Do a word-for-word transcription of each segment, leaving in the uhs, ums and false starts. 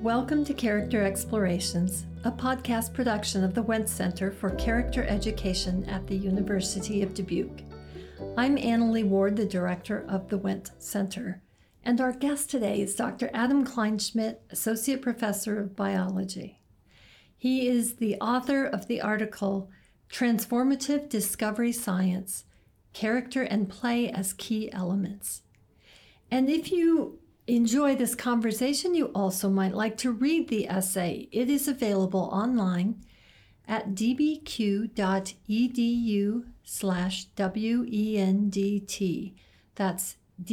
Welcome to Character Explorations, a podcast production of the Wentz Center for Character Education at the University of Dubuque. I'm Annalee Ward, the director of the Wentz Center, and our guest today is Doctor Adam Kleinschmidt, Associate Professor of Biology. He is the author of the article, Transformative Discovery Science, Character and Play as Key Elements. And if you enjoy this conversation, you also might like to read the essay. It is available online at dbq.edu slash W-E-N-D-T. That's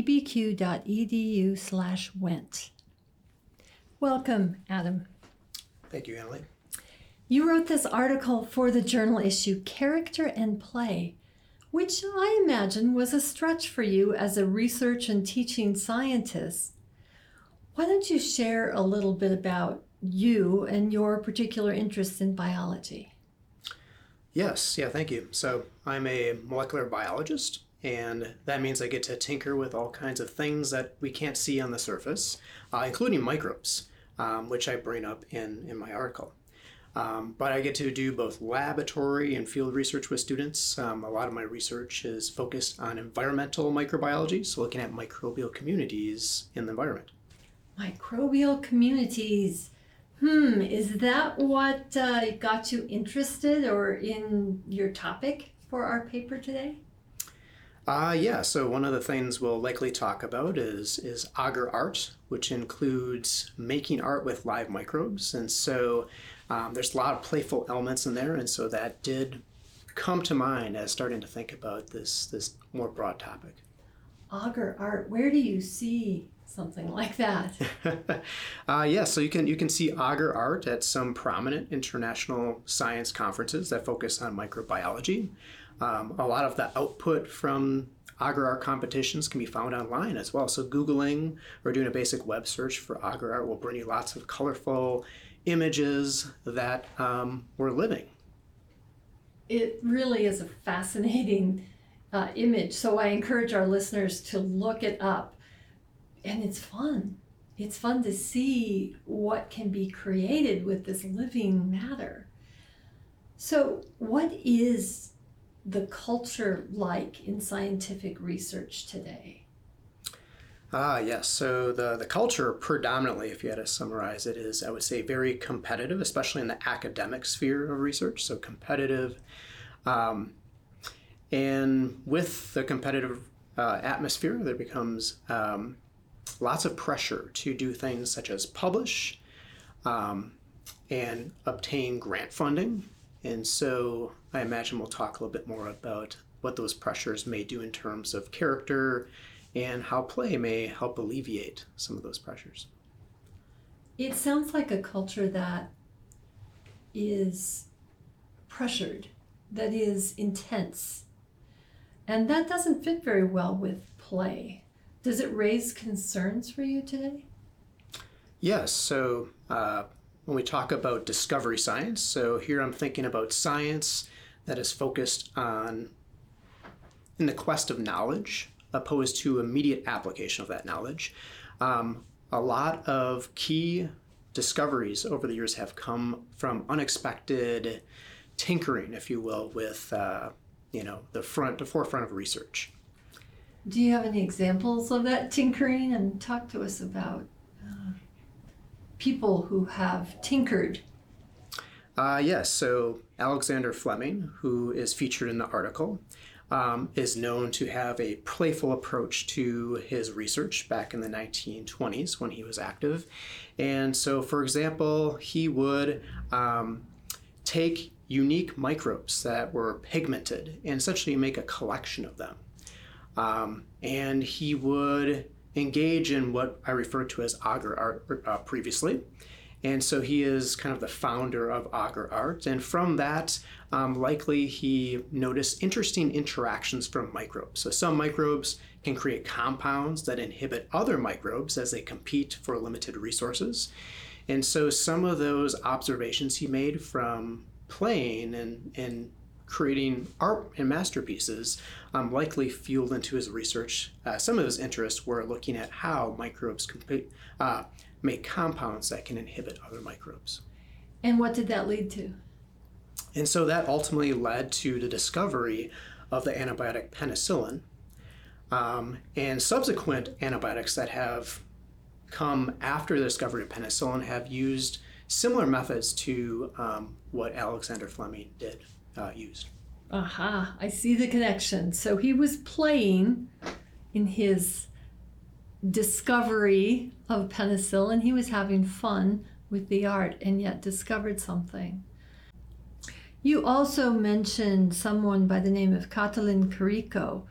dbq.edu slash Wentz. Welcome, Adam. Thank you, Annalee. You wrote this article for the journal issue, Character and Play, which I imagine was a stretch for you as a research and teaching scientist. Why don't you share a little bit about you and your particular interest in biology? Yes, yeah, thank you. So I'm a molecular biologist, and that means I get to tinker with all kinds of things that we can't see on the surface, uh, including microbes, um, which I bring up in, in my article. Um, but I get to do both laboratory and field research with students. Um, a lot of my research is focused on environmental microbiology, so looking at microbial communities in the environment. Microbial communities. Hmm, is that what uh, got you interested or in your topic for our paper today? Uh, yeah, so one of the things we'll likely talk about is, is agar art, which includes making art with live microbes. And so um, there's a lot of playful elements in there, and so that did come to mind as starting to think about this, this more broad topic. Agar art, where do you see something like that? uh, yeah, so you can you can see agar art at some prominent international science conferences that focus on microbiology. Um, a lot of the output from agar art competitions can be found online as well. So Googling or doing a basic web search for agar art will bring you lots of colorful images that um, we're living. It really is a fascinating uh, image. So I encourage our listeners to look it up. And it's fun. It's fun to see what can be created with this living matter. So what is the culture like in scientific research today? Ah, yes. So the, the culture predominantly, if you had to summarize it, is, I would say, very competitive, especially in the academic sphere of research. So competitive. Um, and with the competitive uh, atmosphere, there becomes um, lots of pressure to do things such as publish um, and obtain grant funding. And so I imagine we'll talk a little bit more about what those pressures may do in terms of character and how play may help alleviate some of those pressures. It sounds like a culture that is pressured, that is intense, and that doesn't fit very well with play. Does it raise concerns for you today? Yes, so uh, when we talk about discovery science, so here I'm thinking about science that is focused on in the quest of knowledge opposed to immediate application of that knowledge. Um, a lot of key discoveries over the years have come from unexpected tinkering, if you will, with uh, you know the front, the forefront of research. Do you have any examples of that tinkering? And talk to us about uh, people who have tinkered. Uh, yes, so Alexander Fleming, who is featured in the article, um, is known to have a playful approach to his research back in the nineteen twenties when he was active. And so, for example, he would um, take unique microbes that were pigmented and essentially make a collection of them. Um, and he would engage in what I referred to as agar art uh, previously. And so he is kind of the founder of agar art. And from that, um, likely he noticed interesting interactions from microbes. So some microbes can create compounds that inhibit other microbes as they compete for limited resources. And so some of those observations he made from playing and, and creating art and masterpieces, um, likely fueled into his research. Uh, some of his interests were looking at how microbes comp- uh, make compounds that can inhibit other microbes. And what did that lead to? And so that ultimately led to the discovery of the antibiotic penicillin, um, and subsequent antibiotics that have come after the discovery of penicillin have used similar methods to um, what Alexander Fleming did uh, used. Aha, I see the connection. So he was playing in his discovery of penicillin. He was having fun with the art and yet discovered something. You also mentioned someone by the name of Katalin Kariko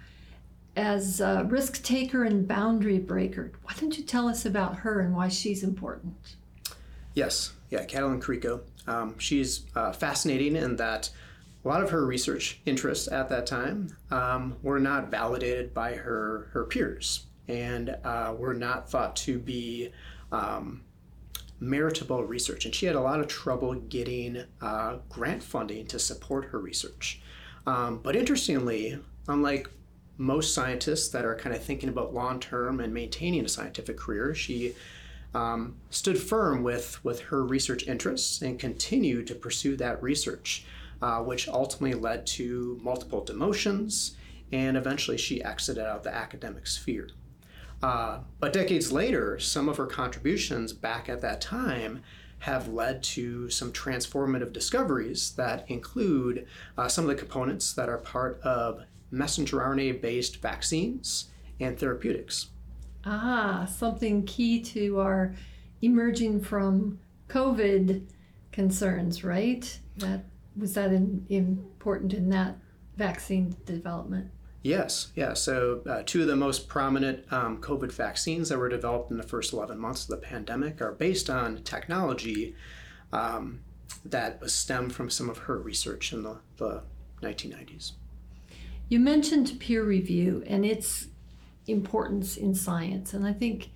as a risk taker and boundary breaker. Why don't you tell us about her and why she's important? Yes, yeah, Katalin Kariko. Um, she's uh, fascinating in that a lot of her research interests at that time um, were not validated by her, her peers and uh, were not thought to be um, meritable research. And she had a lot of trouble getting uh, grant funding to support her research. Um, but interestingly, unlike most scientists that are kind of thinking about long-term and maintaining a scientific career, she um, stood firm with, with her research interests and continued to pursue that research, uh, which ultimately led to multiple demotions, and eventually she exited out of the academic sphere. Uh, but decades later, some of her contributions back at that time have led to some transformative discoveries that include uh, some of the components that are part of messenger R N A-based vaccines and therapeutics. Ah, something key to our emerging from COVID concerns, right? That was that in, important in that vaccine development? Yes, yeah. So uh, two of the most prominent um, COVID vaccines that were developed in the first eleven months of the pandemic are based on technology um, that was stemmed from some of her research in the, the nineteen nineties. You mentioned peer review and its importance in science, and I think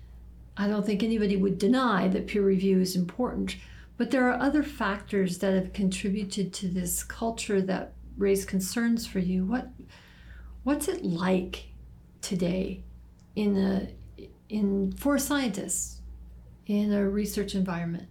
I don't think anybody would deny that peer review is important, but there are other factors that have contributed to this culture that raise concerns for you. What what's it like today in a in for scientists in a research environment?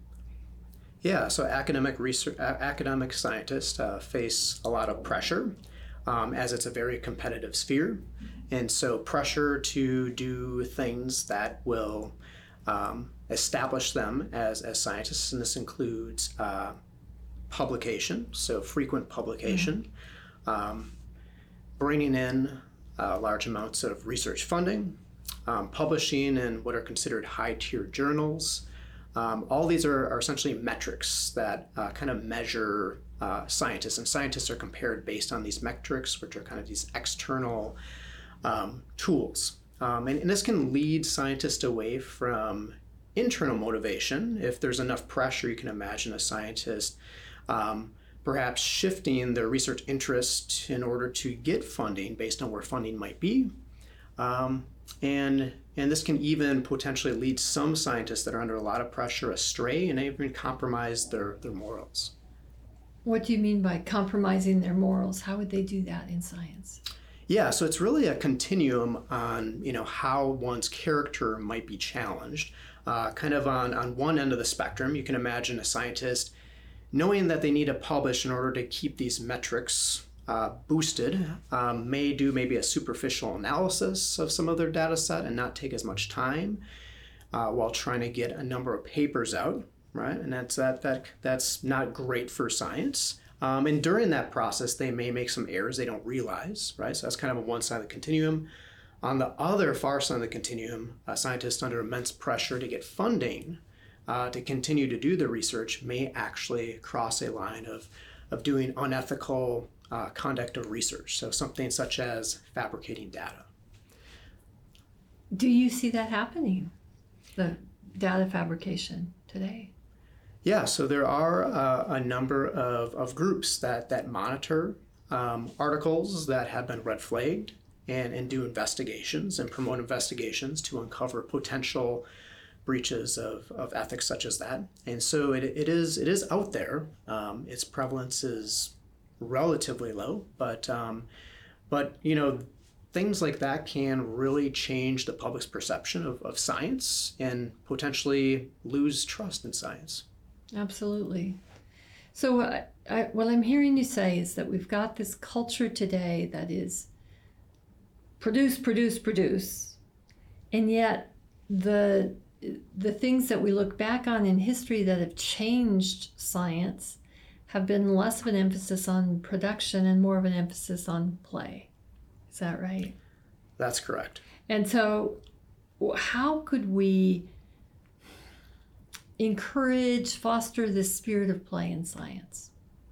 Yeah, so academic research, academic scientists uh, face a lot of pressure um, as it's a very competitive sphere. And so pressure to do things that will um, establish them as, as scientists, and this includes uh, publication, so frequent publication, mm-hmm. um, bringing in uh, large amounts of research funding, um, publishing in what are considered high-tier journals. Um, all these are, are essentially metrics that uh, kind of measure uh, scientists, and scientists are compared based on these metrics, which are kind of these external Um, tools. Um, and, and this can lead scientists away from internal motivation. If there's enough pressure, you can imagine a scientist um, perhaps shifting their research interest in order to get funding based on where funding might be. Um, and, and this can even potentially lead some scientists that are under a lot of pressure astray and even compromise their, their morals. What do you mean by compromising their morals? How would they do that in science? Yeah, so it's really a continuum on, you know, how one's character might be challenged. Uh, kind of on, on one end of the spectrum, you can imagine a scientist knowing that they need to publish in order to keep these metrics uh, boosted, um, may do maybe a superficial analysis of some of their data set and not take as much time uh, while trying to get a number of papers out, right? And that's that that that's not great for science. Um, and during that process, they may make some errors they don't realize, right? So that's kind of on one side of the continuum. On the other far side of the continuum, a scientist under immense pressure to get funding uh, to continue to do the research may actually cross a line of, of doing unethical uh, conduct of research. So something such as fabricating data. Do you see that happening, the data fabrication today? Yeah, so there are uh, a number of, of groups that, that monitor um, articles that have been red flagged and, and do investigations and promote investigations to uncover potential breaches of, of ethics such as that. And so it, it is it is out there. Um, its prevalence is relatively low, but um, but you know, things like that can really change the public's perception of, of science and potentially lose trust in science. Absolutely. So uh, I, what I'm hearing you say is that we've got this culture today that is produce, produce, produce, and yet the the things that we look back on in history that have changed science have been less of an emphasis on production and more of an emphasis on play. Is that right? That's correct. And so how could we encourage, foster this spirit of play in science?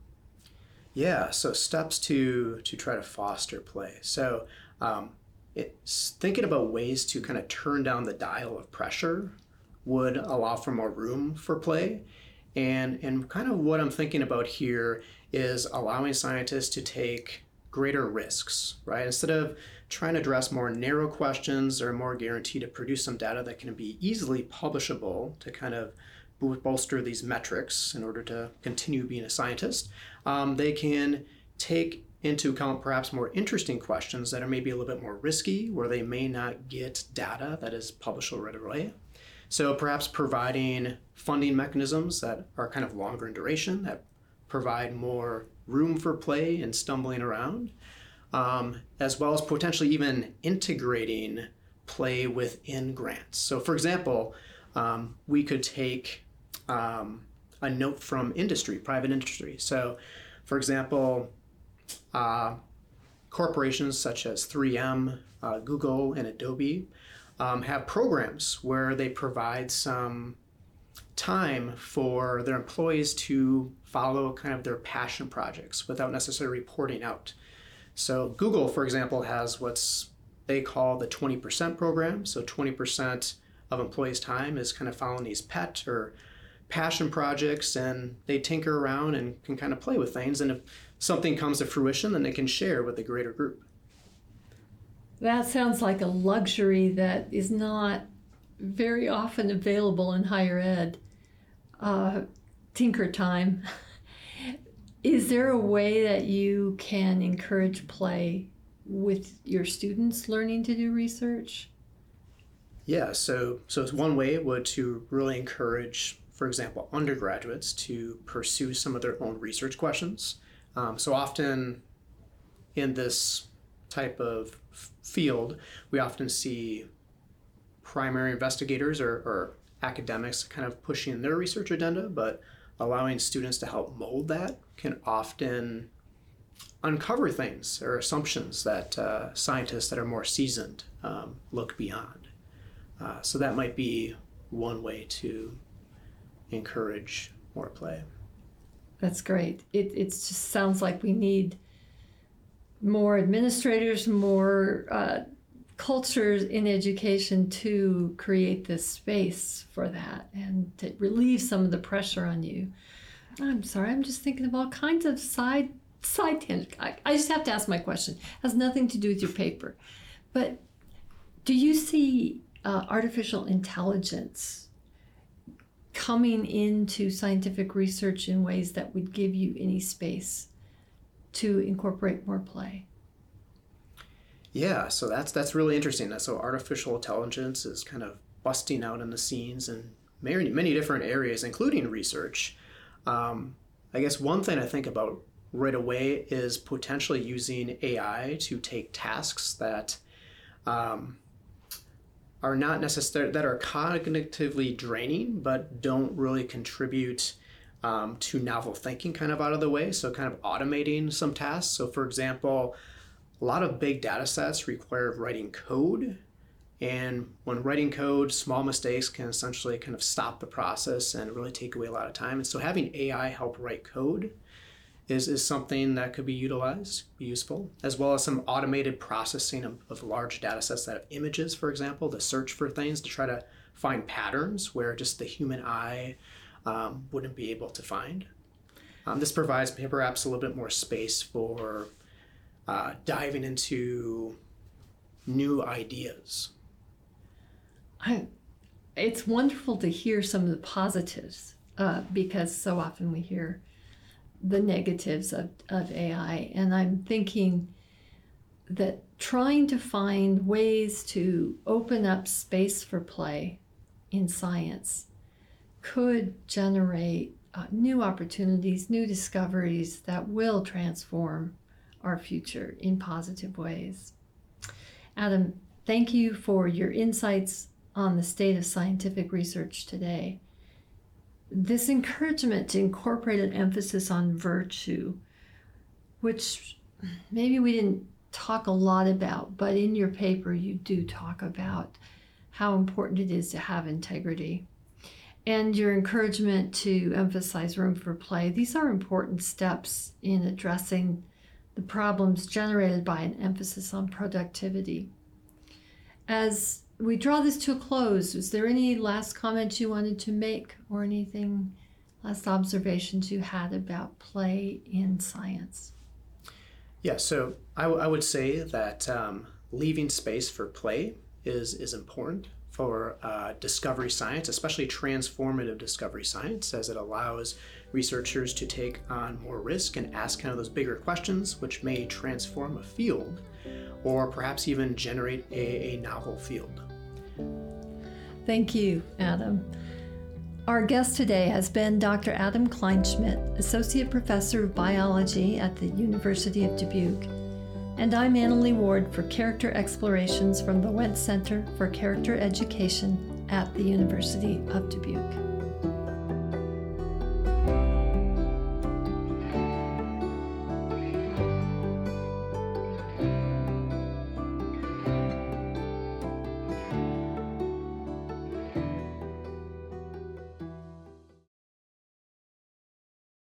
Yeah, so steps to to try to foster play. So um, it's thinking about ways to kind of turn down the dial of pressure would allow for more room for play. And, and kind of what I'm thinking about here is allowing scientists to take greater risks, right? Instead of trying to address more narrow questions or more guaranteed to produce some data that can be easily publishable to kind of bolster these metrics in order to continue being a scientist, um, they can take into account perhaps more interesting questions that are maybe a little bit more risky, where they may not get data that is publishable right away. So perhaps providing funding mechanisms that are kind of longer in duration, that provide more room for play and stumbling around, um, as well as potentially even integrating play within grants. So for example, um, we could take um, a note from industry, private industry. So for example, uh, corporations such as three M, uh, Google, and Adobe um, have programs where they provide some time for their employees to follow kind of their passion projects without necessarily reporting out. So Google, for example, has what's they call the twenty percent program. So twenty percent of employees' time is kind of following these pet or passion projects, and they tinker around and can kind of play with things. And if something comes to fruition, then they can share with the greater group. That sounds like a luxury that is not very often available in higher ed. Uh, tinker time. Is there a way that you can encourage play with your students learning to do research? Yeah, so so one way would to really encourage, for example, undergraduates to pursue some of their own research questions. Um, so often in this type of f- field, we often see primary investigators or, or academics kind of pushing their research agenda, but allowing students to help mold that can often uncover things or assumptions that uh, scientists that are more seasoned um, look beyond. Uh, so that might be one way to encourage more play. That's great. It it just sounds like we need more administrators, more uh, cultures in education to create this space for that and to relieve some of the pressure on you. I'm sorry, I'm just thinking of all kinds of side side tangents. I, I just have to ask my question. It has nothing to do with your paper. But do you see uh, artificial intelligence coming into scientific research in ways that would give you any space to incorporate more play? Yeah, so that's that's really interesting. So artificial intelligence is kind of busting out in the scenes in many, many different areas, including research. Um, I guess one thing I think about right away is potentially using A I to take tasks that um, are not necessarily, that are cognitively draining, but don't really contribute um, to novel thinking kind of out of the way. So kind of automating some tasks. So for example, a lot of big data sets require writing code. And when writing code, small mistakes can essentially kind of stop the process and really take away a lot of time. And so having A I help write code is, is something that could be utilized, be useful, as well as some automated processing of, of large data sets that have images, for example, to search for things, to try to find patterns where just the human eye um, wouldn't be able to find. Um, this provides perhaps a little bit more space for uh, diving into new ideas. I, it's wonderful to hear some of the positives uh, because so often we hear the negatives of, of A I, and I'm thinking that trying to find ways to open up space for play in science could generate uh, new opportunities, new discoveries that will transform our future in positive ways. Adam, thank you for your insights on the state of scientific research today. This encouragement to incorporate an emphasis on virtue, which maybe we didn't talk a lot about, but in your paper you do talk about how important it is to have integrity. And your encouragement to emphasize room for play. These are important steps in addressing the problems generated by an emphasis on productivity. As we draw this to a close, is there any last comments you wanted to make or anything, last observations you had about play in science? Yeah, so I, w- I would say that um, leaving space for play is, is important for uh, discovery science, especially transformative discovery science, as it allows researchers to take on more risk and ask kind of those bigger questions, which may transform a field or perhaps even generate a, a novel field. Thank you, Adam. Our guest today has been Doctor Adam Kleinschmidt, Associate Professor of Biology at the University of Dubuque. And I'm Annalee Ward for Character Explorations from the Wentz Center for Character Education at the University of Dubuque.